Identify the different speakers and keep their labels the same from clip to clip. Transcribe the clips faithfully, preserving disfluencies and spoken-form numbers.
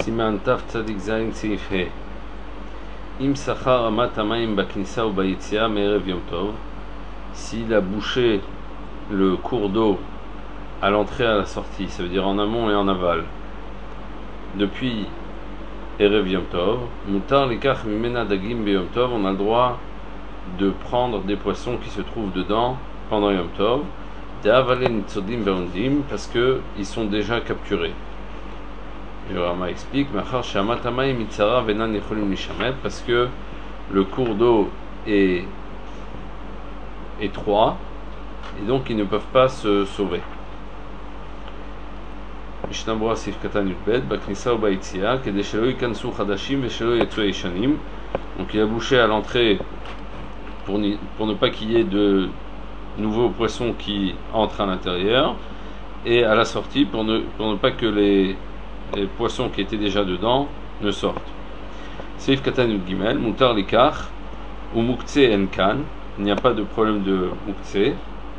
Speaker 1: Siman Taf Tzadik Zayin Seif He. Im Sachar Amat Hamayim Baknissa ou Bayitzia Me'erev Yom Tov. S'il a bouché le cours d'eau à l'entrée et à la sortie, ça veut dire en amont et en aval, depuis Erev Yom Tov, Mutar Likach Mimena Dagim Be Yom Tov, on a le droit de prendre des poissons qui se trouvent dedans pendant Yom Tov, De'avale Nitzodim Be'ondim, parce qu'ils sont déjà capturés. Et Rama explique, parce que le cours d'eau est étroit et donc ils ne peuvent pas se sauver. Donc il a bouché à l'entrée pour, pour ne pas qu'il y ait de nouveaux poissons qui entrent à l'intérieur, et à la sortie pour ne, pour ne pas que les les poissons qui étaient déjà dedans ne sortent. Seif Katan Gimel, Mutar Likach, ou Mukhtse Enkan, il n'y a pas de problème de Mukhtse.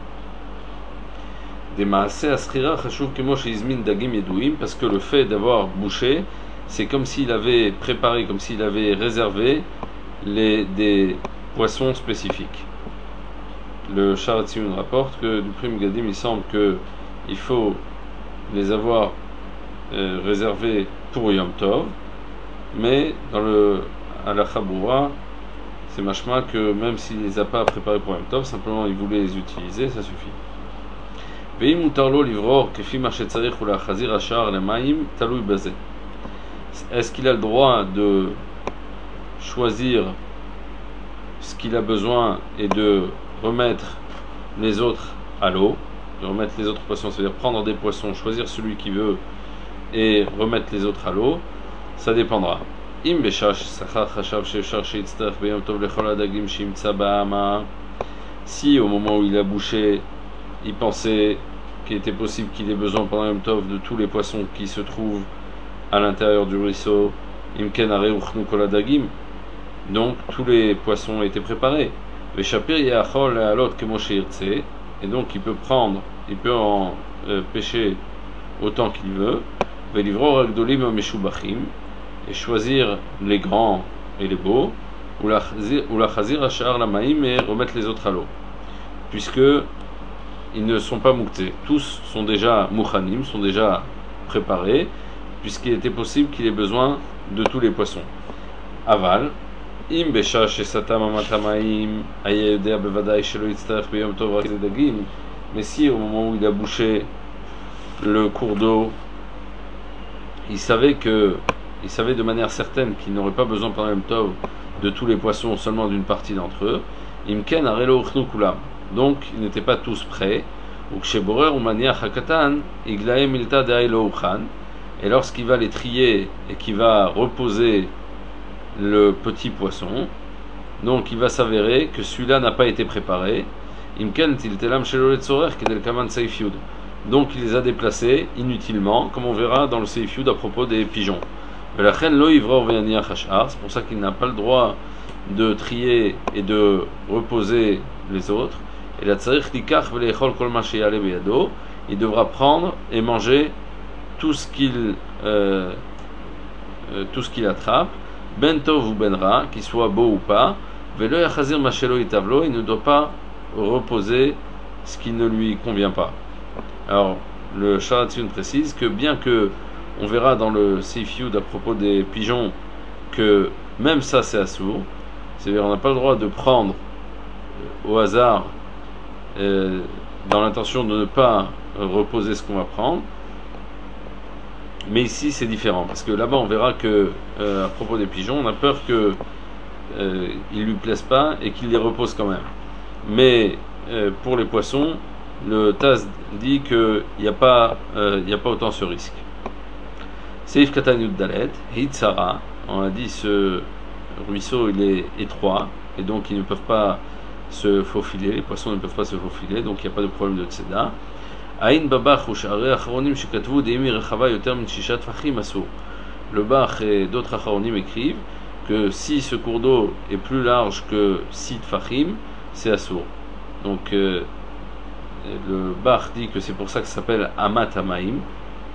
Speaker 1: Des Maaseh Asrira Chashuv Kemo Sheizmin Dagim Yedouim, parce que le fait d'avoir bouché, c'est comme s'il avait préparé, comme s'il avait réservé les, des poissons spécifiques. Le Sharatziun rapporte que du Prim Gadim, il semble qu'il faut les avoir Euh, réservé pour Yom Tov, mais dans le à la Chaboura, c'est machma que même s'il les a pas préparés pour Yom Tov, simplement il voulait les utiliser, ça suffit. Veim mutarlo livror kefi ma shetzarich ou la chazir ashar lemaim talui bazeh. Est-ce qu'il a le droit de choisir ce qu'il a besoin et de remettre les autres à l'eau, de remettre les autres poissons, c'est-à-dire prendre des poissons, choisir celui qui veut et remettre les autres à l'eau? Ça dépendra. Si au moment où il a bouché, il pensait qu'il était possible qu'il ait besoin pendant Yom Tov de tous les poissons qui se trouvent à l'intérieur du ruisseau, donc tous les poissons étaient préparés. Et donc il peut prendre, il peut en euh, pêcher autant qu'il veut, et choisir les grands et les beaux, ou la chazir ashar la maïm, et remettre les autres à l'eau, puisque ils ne sont pas muktés, tous sont déjà mouchanim, sont déjà préparés, puisqu'il était possible qu'il ait besoin de tous les poissons. Aval im besha shesatam amatamaim ayedea bevadai shelo yitztarech beyom tov rak dagim, mais si au moment où il a bouché le cours d'eau, il savait que, il savait de manière certaine qu'il n'aurait pas besoin pendant Yom Tov de tous les poissons, seulement d'une partie d'entre eux. Imken arelo uchnu kulam. Donc ils n'étaient pas tous prêts. Uksheborer umania hakatan iglae milta de'ailo uchan. Et lorsqu'il va les trier et qu'il va reposer le petit poisson, donc il va s'avérer que celui-là n'a pas été préparé. Imken tiltelam shelo letzorer kedel kaman seif yud. Donc il les a déplacés inutilement, comme on verra dans le Seif Yud à propos des pigeons. C'est pour ça qu'il n'a pas le droit de trier et de reposer les autres. Et la il devra prendre et manger tout ce qu'il euh, euh, tout ce qu'il attrape, ben tov ou ben ra, qu'il soit beau ou pas. Il ne doit pas reposer ce qui ne lui convient pas. Alors, le Sharatziun précise que bien que on verra dans le Seif Yud à propos des pigeons que même ça c'est assourd, c'est-à-dire on n'a pas le droit de prendre au hasard euh, dans l'intention de ne pas reposer ce qu'on va prendre, mais ici c'est différent parce que là-bas on verra que euh, à propos des pigeons on a peur que euh, ils lui plaisent pas et qu'il les repose quand même, mais euh, pour les poissons le Taz dit qu'il n'y a pas euh, il n'y a pas autant ce risque. Seif Katan Yud Dalet, Hitzara, on a dit ce ruisseau il est étroit et donc ils ne peuvent pas se faufiler, les poissons ne peuvent pas se faufiler, donc il n'y a pas de problème de tzeda. Aïn Babach ou Sha'arei Acharonim Shekatvu Deimi Rechava Yoter Min Shishat Fachim Asur. Le Bach et d'autres Acharonim écrivent que si ce cours d'eau est plus large que six Fachim, c'est Asur. Donc euh, le Bach dit que c'est pour ça que ça s'appelle Amat Hamaim,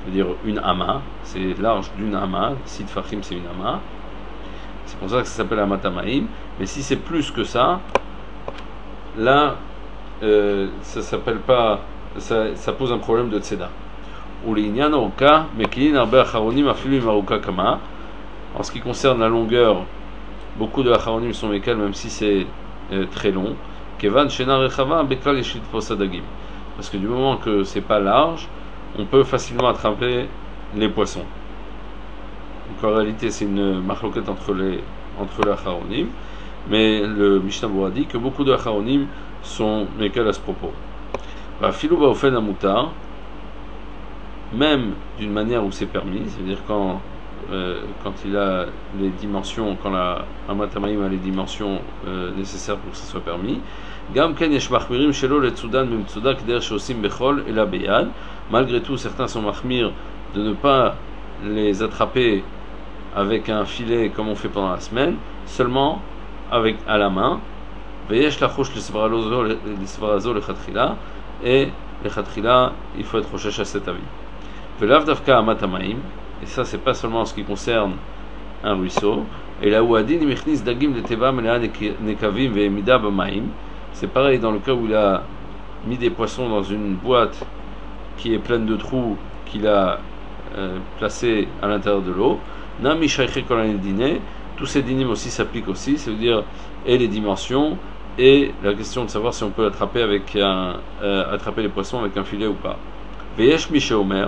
Speaker 1: c'est-à-dire une ama, c'est large d'une ama, si tfachim c'est une ama, c'est pour ça que ça s'appelle amatamaim, mais si c'est plus que ça, là, euh, ça s'appelle pas, ça, ça pose un problème de tzeda. Ou l'inyan oka, mekilin arbe acharonim afilu imaruka kama. En ce qui concerne la longueur, beaucoup de acharonim sont mékal, même si c'est euh, très long. Kevan shena rechava bekal yeshit posadagim. Parce que du moment que c'est pas large, on peut facilement attraper les poissons. Donc en réalité, c'est une marloquette entre les entre les acharonim, mais le Mishnah Berurah dit que beaucoup de acharonim sont mékal à ce propos. Afilu baofen amutar, même d'une manière où c'est permis, c'est-à-dire quand euh, quand il a les dimensions, quand la amatamaim a les dimensions euh, nécessaires pour que ça soit permis. Gam ken yesh machmirim shelo letzudan memtzuda keder shosim bechol ela beyad. Malgré tout, certains sont machmir de ne pas les attraper avec un filet comme on fait pendant la semaine, seulement avec à la main. Veyesh lachosh lesvarazo lechatchila, et lechatchila il faut être rochesh à cet avis. Velav davka amatamaim, et ça c'est pas seulement en ce qui concerne un ruisseau. Et là où adin imichnis dagim de teva melea nekavim ve'emida b'maim, c'est pareil dans le cas où il a mis des poissons dans une boîte qui est pleine de trous qu'il a euh, placé à l'intérieur de l'eau. Nami shaykhe kol dîner, tous ces dinim aussi s'appliquent aussi, c'est-à-dire et les dimensions et la question de savoir si on peut attraper avec un euh, attraper les poissons avec un filet ou pas. Veyesh mishe omer,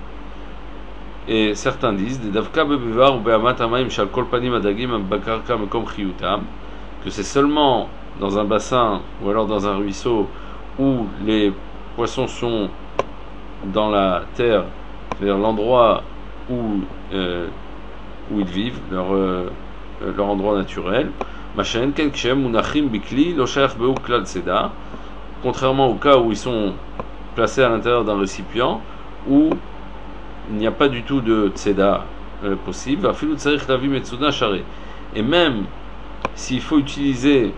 Speaker 1: et certains disent des davka bebivar ou be'amat hamayim shal kol panim adagim bakarka mekom chiyutam, que c'est seulement dans un bassin ou alors dans un ruisseau où les poissons sont dans la terre, c'est-à-dire l'endroit où euh, où ils vivent, leur euh, leur endroit naturel. Machen ken kshem munachim bikli lo shayach be'u klal tzeda, contrairement au cas où ils sont placés à l'intérieur d'un récipient où il n'y a pas du tout de tzeda euh, possible. Afilu tzarich lavi metzuda share, et même s'il faut utiliser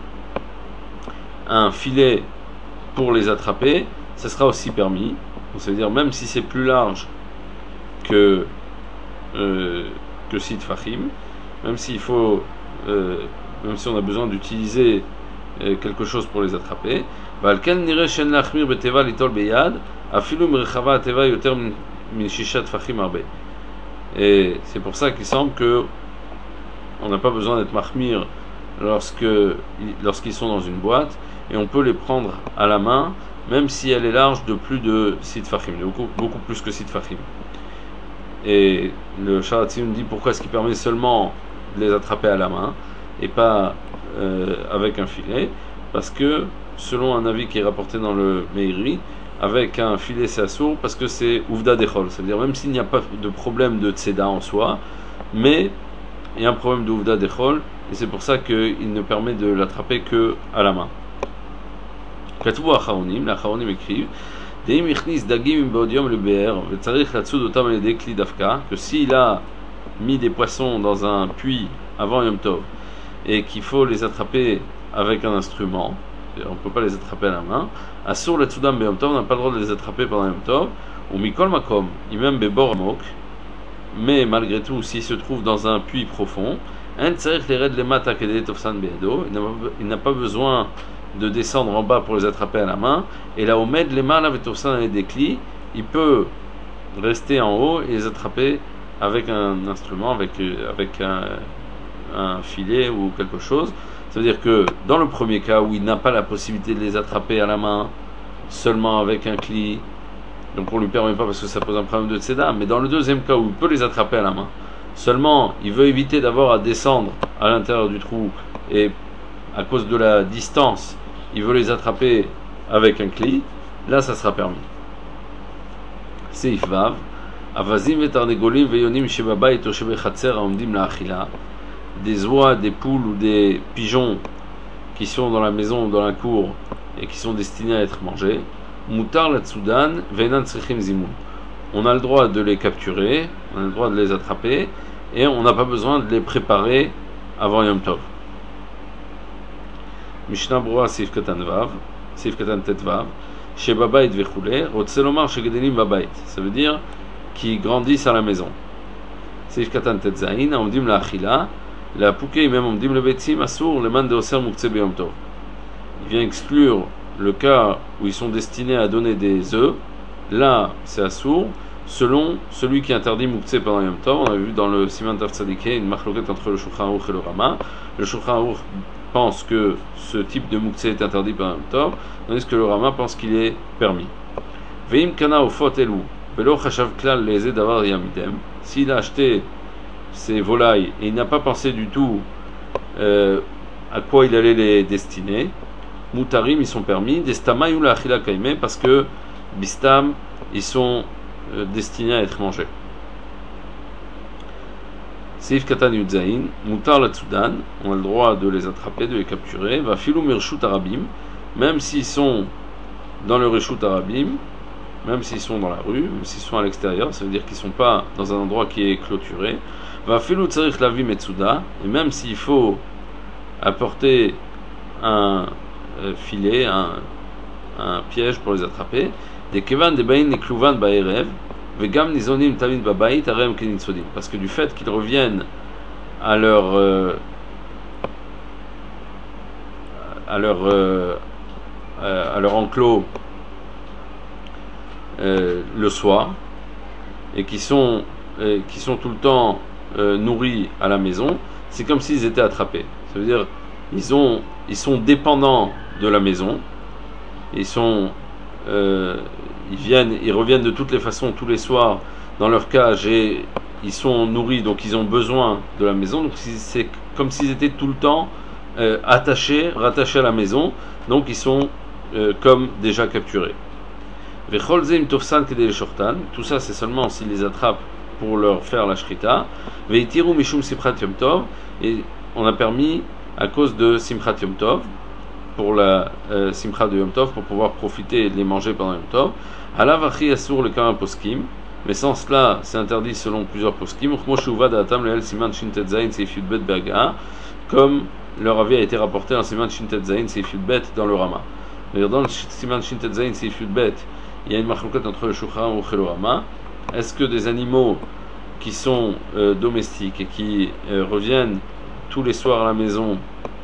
Speaker 1: un filet pour les attraper, ce sera aussi permis. Donc, ça veut dire même si c'est plus large que euh, que Sid Fahim, même s'il faut, euh, même si on a besoin d'utiliser euh, quelque chose pour les attraper. Valken nire shen lachmir beteva litol beyad afilu merechava ateva yoter min shishat fachim arbe. Et c'est pour ça qu'il semble que on n'a pas besoin d'être mahmir lorsque lorsqu'ils sont dans une boîte, et on peut les prendre à la main même si elle est large de plus de Sid Fahim, beaucoup, beaucoup plus que Sid Fahim. Et le Sharatzim dit pourquoi est-ce qu'il permet seulement de les attraper à la main et pas euh, avec un filet, parce que selon un avis qui est rapporté dans le Meiri, avec un filet c'est assourd parce que c'est Ouvda Dechol, c'est-à-dire même s'il n'y a pas de problème de Tzeda en soi, mais il y a un problème de Ouvda Dechol, et c'est pour ça qu'il ne permet de l'attraper que à la main. Katoubo Acharonim, les Acharonim écrivent Deim ichnis dagim beodium le be'er vetzarich latsud otam al yedei kli dafka, que s'il a mis des poissons dans un puits avant Yom Tov et qu'il faut les attraper avec un instrument, on ne peut pas les attraper à la main, Asur latsudam be'yom tov, on n'a pas le droit de les attraper pendant Yom Tov, ou mikol makom, imem bebor amok, mais malgré tout, s'il se trouve dans un puits profond, en tzarich lered lemata kedei tofsan be'edo, il n'a pas besoin de descendre en bas pour les attraper à la main, et là omed lema la vetofsan et des clis, il peut rester en haut et les attraper avec un instrument, avec, avec un, un filet ou quelque chose. Ça veut dire que dans le premier cas où il n'a pas la possibilité de les attraper à la main, seulement avec un cli, donc on ne lui permet pas parce que ça pose un problème de tzeda, mais dans le deuxième cas où il peut les attraper à la main, seulement il veut éviter d'avoir à descendre à l'intérieur du trou, et à cause de la distance, il veut les attraper avec un cli, là ça sera permis. Seif Vav, Avazim vetarnegolim veyonim shebabayit o shebechatzer aomdim laachila, des oies, des poules ou des pigeons qui sont dans la maison ou dans la cour et qui sont destinés à être mangés, mutar la tsudan veinan tzrichim zimun. On a le droit de les capturer, on a le droit de les attraper, et on n'a pas besoin de les préparer avant Yom Tov. Mishnah Berurah Seif Katan Vav, Seif Katan Tet Vav, Shebabait vechule, Rotzelomar shegedelim babait. Ça veut dire qui grandissent à la maison. Seif Katan Tetzain, Omdim la Achila, la Pouké, même Omdim le Betsim, Assour, le Man de Oser Mouktsé Beyom Tov. Il vient exclure le cas où ils sont destinés à donner des œufs. Là, c'est Assour, selon celui qui interdit Mouktsé pendant Yom Tov. On a vu dans le Siman Tav Tzadikeh une marloquette entre le Shulchan Aruch et le Rama. Le Shulchan Aruch pense que ce type de Mouktsé est interdit pendant Yom Tov, tandis que le Rama pense qu'il est permis. Veim Kana Ufot Elu, Velo Chachav Klal Leze Davar Yamidem. S'il a acheté ces volailles et il n'a pas pensé du tout euh, à quoi il allait les destiner, Moutarim, ils sont permis, Destama Yula Achila Kaime, parce que Bistam, ils sont euh, destinés à être mangés. Seif Katan Yudzain, Moutar la Tsudan, on a le droit de les attraper, de les capturer, Va Filou Mirshut Arabim, même s'ils sont dans le Reshut Arabim, même s'ils sont dans la rue, même s'ils sont à l'extérieur, ça veut dire qu'ils ne sont pas dans un endroit qui est clôturé. Va Filou Tsarich Lavi Metsuda, et même s'il faut apporter un euh, filet, un, un piège pour les attraper, des Kevan, des Bain, des Klouvan, Baerev, Vegam Nizonim Tamid Babait, Arem Kenitsodim, parce que du fait qu'ils reviennent à leur euh, à leur euh, à leur enclos euh, le soir et qui sont euh, qui sont tout le temps euh, nourris à la maison, c'est comme s'ils étaient attrapés. Ça veut dire ils ont ils sont dépendants de la maison, ils sont euh, ils viennent ils reviennent de toutes les façons tous les soirs dans leur cage et ils sont nourris, donc ils ont besoin de la maison, donc c'est comme s'ils étaient tout le temps euh, attachés, rattachés à la maison, donc ils sont euh, comme déjà capturés. Tout ça c'est seulement s'ils les attrapent pour leur faire la shrita. Et on a permis à cause de Simchat Yom Tov, pour la euh, Simcha de Yom Tov, pour pouvoir profiter et les manger pendant Yom Tov. Halav achi asur le kama poskim, mais sans cela c'est interdit selon plusieurs poskim. Comme leur avis a été rapporté dans Siman Shintet Zayin Seif Yudbet dans le Rama. Dans le Siman Shintet Zayin Seif Yudbet, il y a une marloquette entre le Shulchan Aruch et le Rama. Est-ce que des animaux qui sont euh, domestiques et qui euh, reviennent tous les soirs à la maison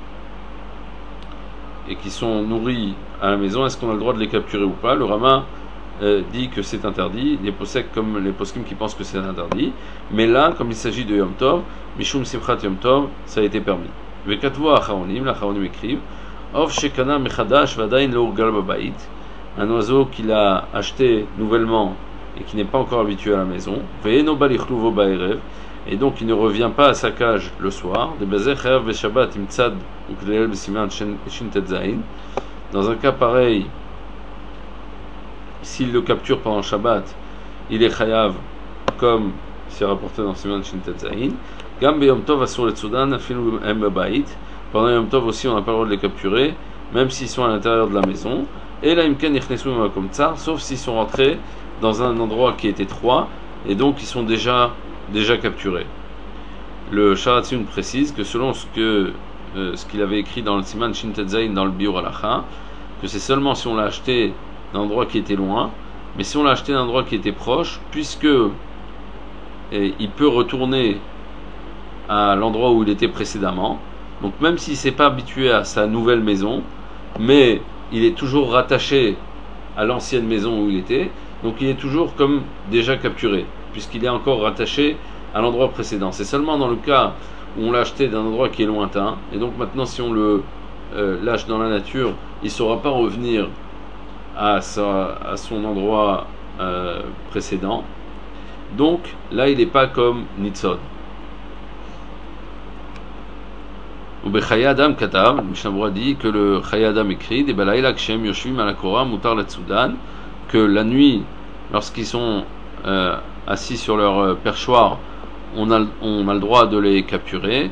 Speaker 1: et qui sont nourris à la maison, est-ce qu'on a le droit de les capturer ou pas? Le Rama euh, dit que c'est interdit, les posek comme les poskim qui pensent que c'est interdit, mais là, comme il s'agit de Yom Tov, Mishum Simchat Yom Tov, ça a été permis. Vekatvo Acharonim, l'Acharonim écrivent, Of Shekana Mechadash Vadain Leurgal Babait, un oiseau qu'il a acheté nouvellement et qui n'est pas encore habitué à la maison, Ve'eno Balichluvo Baerev, et donc il ne revient pas à sa cage le soir. Dans un cas pareil, s'il le capture pendant Shabbat, il est chayav, comme c'est rapporté dans Siman Shintet Zayin. Gambe Yom Tov asur le Tsudan, afilu em babait. Pendant Yom Tov aussi, on n'a pas le droit de les capturer, même s'ils sont à l'intérieur de la maison. Et là, imken yichnesu makom tsar, sauf s'ils sont rentrés dans un endroit qui est étroit, et donc ils sont déjà déjà capturés. Le Sharatzun précise que selon ce que euh, ce qu'il avait écrit dans le Siman Shintet Zayin dans le Biur Halacha, que c'est seulement si on l'a acheté d'un endroit qui était loin, mais si on l'a acheté d'un endroit qui était proche, puisque et, il peut retourner à l'endroit où il était précédemment, donc même s'il ne s'est pas habitué à sa nouvelle maison, mais il est toujours rattaché à l'ancienne maison où il était, donc il est toujours comme déjà capturé, puisqu'il est encore rattaché à l'endroit précédent. C'est seulement dans le cas où on l'a acheté d'un endroit qui est lointain, et donc maintenant si on le euh, lâche dans la nature, il ne saura pas revenir à, sa, à son endroit euh, précédent. Donc là il n'est pas comme Nitzod. Ou Bechaye Adam Katav, le Mishnah Berurah dit que le Chaye Adam écrit des Balaïla Kshem Yoshvim Alakora Mutar Letsudan, que la nuit, lorsqu'ils sont euh, assis sur leur euh, perchoir, on a, on a le droit de les capturer.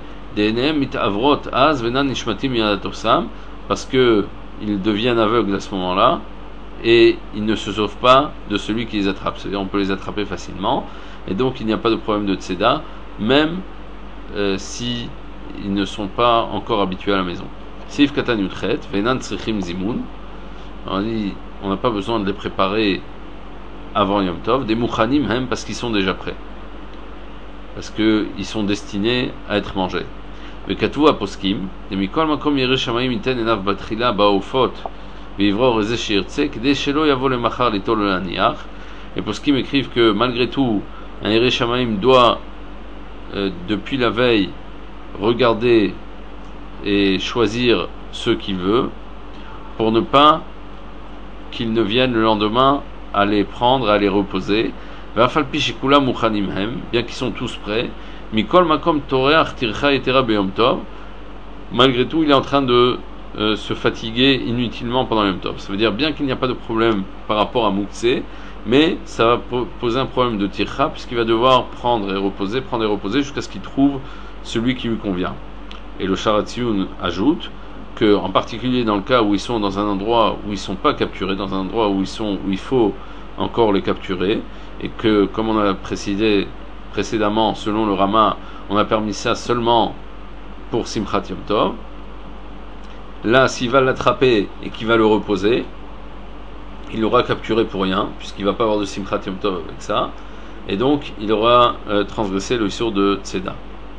Speaker 1: Parce que ils deviennent aveugles à ce moment-là et ils ne se sauvent pas de celui qui les attrape. C'est-à-dire on peut les attraper facilement et donc il n'y a pas de problème de tzeda, même euh, si ils ne sont pas encore habitués à la maison. Sif Katan Yutchet, Venan Tzrichim Zimun. On dit on n'a pas besoin de les préparer avant Yom Tov, des Mouchanim même parce qu'ils sont déjà prêts. Parce qu'ils sont destinés à être mangés. וכתבו הפוסקים, ומכל מקום ירא שמיים ייתן עיניו בתחילה בעופות ויברור איזה שירצה כדי שלא יבוא למחר ליטול ולהניח. Les poskim écrivent que malgré tout, un Yireh Shamayim doit, euh, depuis la veille, regarder et choisir ceux qu'il veut, pour ne pas qu'ils ne viennent le lendemain à les prendre, à les reposer. Bien qu'ils sont tous prêts, Mikol Makom Toreach Tircha Etera Beyom Tov, malgré tout, il est en train de euh, se fatiguer inutilement pendant Yom Tov. Ça veut dire bien qu'il n'y a pas de problème par rapport à Mouktsé, mais ça va poser un problème de tircha puisqu'il va devoir prendre et reposer, prendre et reposer jusqu'à ce qu'il trouve celui qui lui convient. Et le Sharatziun ajoute que, en particulier dans le cas où ils sont dans un endroit où ils ne sont pas capturés, dans un endroit où ils sont, où il faut encore les capturer, et que, comme on a précisé précédemment, selon le Rama, on a permis ça seulement pour Simchat Yom Tov. Là, s'il va l'attraper et qu'il va le reposer, il l'aura capturé pour rien, puisqu'il ne va pas avoir de Simchat Yom Tov avec ça, et donc il aura euh, transgressé le issur de Tzeda.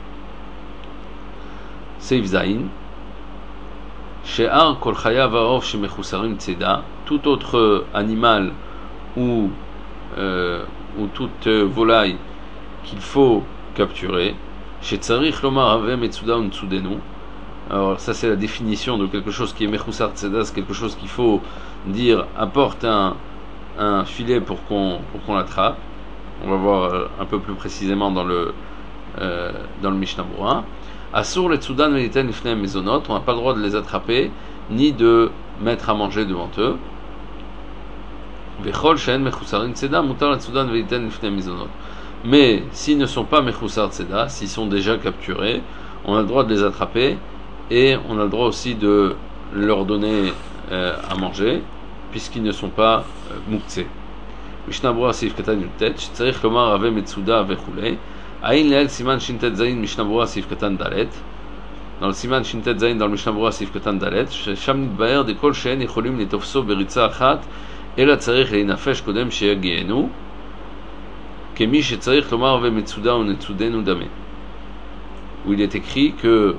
Speaker 1: Seif Zain, She'ar kol chaya va'or shemechusarim Tzeda, tout autre animal ou, euh, ou toute euh, volaille qu'il faut capturer, She'tzarich lomar ave metzuda untzudenu. Alors ça c'est la définition de quelque chose qui est mechusar tzeda, c'est quelque chose qu'il faut dire apporte un, un filet pour qu'on pour qu'on l'attrape. On va voir un peu plus précisément dans le euh, dans le Mishnah Berurah. Asur le tzudan veliten lifnei mezonot, on n'a pas le droit de les attraper ni de mettre à manger devant eux. Vechol she'en mechusarin tzeda mutar le tzudan veliten lifnei mezonot. Mais s'ils ne sont pas mechusar tzeda, s'ils sont déjà capturés, on a le droit de les attraper. Et on a le droit aussi de leur donner euh, à manger, puisqu'ils ne sont pas euh, mouktsé. Mishnah Berurah Seif Katan Yutet, Tzarich Lomar Ave Metzuda Vechulei, Aïn Leel Siman Shintet Zayin Mishnah Berurah Seif Katan Dalet. Dans le Siman Shintet Zayin, dans le Mishnah Berurah Seif Katan Dalet, Sham Nitbaer de Kol She'en Yecholim Letofso Beritza Achat, Ela Tzarich Leinafesh Kodem Sheyagienu, Kemi Shetzarich Lomar Ave Metzuda Unetzudenu Dame. Où il est écrit que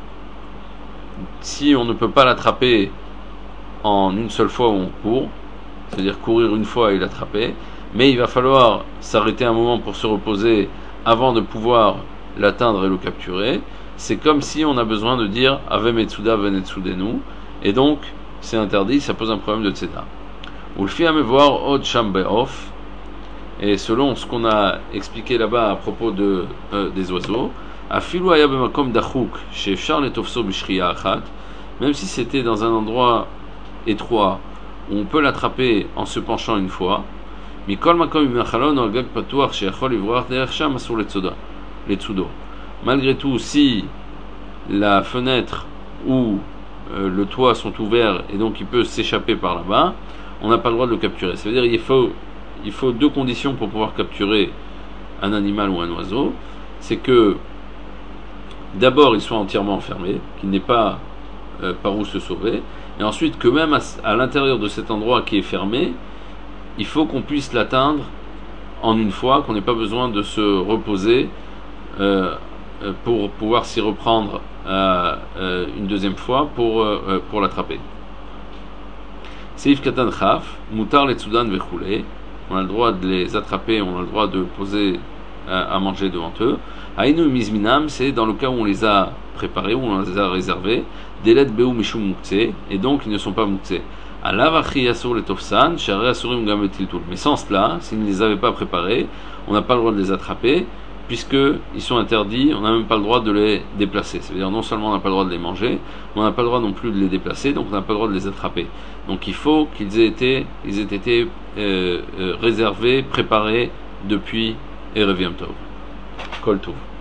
Speaker 1: si on ne peut pas l'attraper en une seule fois où on court, c'est-à-dire courir une fois et l'attraper, mais il va falloir s'arrêter un moment pour se reposer avant de pouvoir l'atteindre et le capturer, c'est comme si on a besoin de dire Ave Metzuda Venetsudenu, et donc c'est interdit, ça pose un problème de tzeda. Ou le fi amevoir od sham be'of, et selon ce qu'on a expliqué là-bas à propos de, euh, des oiseaux, Afilu haya b'makom dachuk she'efshar letofso b'shriya achat, même si c'était dans un endroit étroit où on peut l'attraper en se penchant une fois, mikol makom imachalon al gag patuach she'achol ivroach derech sham asur letzuda letzudo. Malgré tout, si la fenêtre ou euh, le toit sont ouverts et donc il peut s'échapper par là-bas, on n'a pas le droit de le capturer. Ça veut dire qu'il faut il faut deux conditions pour pouvoir capturer un animal ou un oiseau. C'est que d'abord il soit entièrement enfermé, qu'il n'ait pas euh, par où se sauver, et ensuite que même à, à l'intérieur de cet endroit qui est fermé, il faut qu'on puisse l'atteindre en une fois, qu'on n'ait pas besoin de se reposer euh, pour pouvoir s'y reprendre euh, euh, une deuxième fois pour, euh, pour l'attraper. Seif Katan Chaf, Mutar Letzudan Vechule, on a le droit de les attraper, on a le droit de poser à, à manger devant eux. Aïnu Mizminam, c'est dans le cas où on les a préparés, où on les a réservés, Delet Beu Mishum Mouktsé, et donc ils ne sont pas Mouktsé. Alavachi Yasur le Tofsan, Share Asurim Gametiltul. Mais sans cela, s'ils ne les avaient pas préparés, on n'a pas le droit de les attraper, puisqu'ils sont interdits, on n'a même pas le droit de les déplacer. C'est-à-dire non seulement on n'a pas le droit de les manger, mais on n'a pas le droit non plus de les déplacer, donc on n'a pas le droit de les attraper. Donc il faut qu'ils aient été, ils aient été euh, euh, réservés, préparés depuis Erev Yom Tov. Kol Tov.